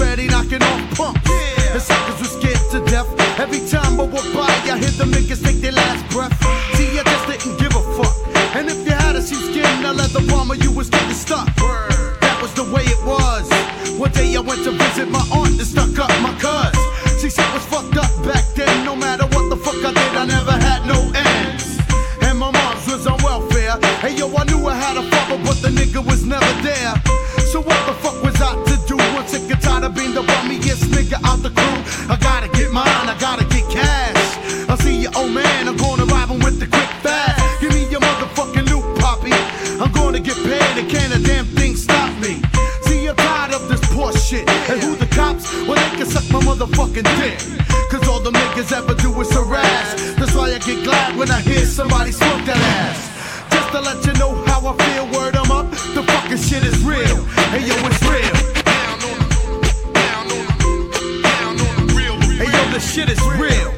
already knocking off pumps. The suckers was scared to death. Every time I walk by, I hear the niggas take their last breath. See, I just didn't give a fuck. And if you had a sheepskin, a leather bomber, you was getting stuck. That was the way it was. One day I went to visit my aunt and stuck up my cuz. She said it was fucked up back then. No matter what the fuck I did, I never had no ends. And my mom's was on welfare. Hey yo, I knew I had a father, but the nigga was never there. So what the fuck was I to do? I'm sick and tired of being the bummiest nigga out the crew. I gotta get mine, I gotta get cash. I see you, old man, I'm gonna rob him with the quick fast. Give me your motherfucking loot, poppy. I'm gonna get paid, and can't a damn thing stop me. See, I'm tired of this poor shit. And who the cops? Well, they can suck my motherfucking dick. Cause all the niggas ever do is harass. That's why I get glad when I hear somebody smoke that ass. Just to let you know how I feel, word I'm up. The fucking shit is real. Hey yo, it's real. Hey yo, the shit is real.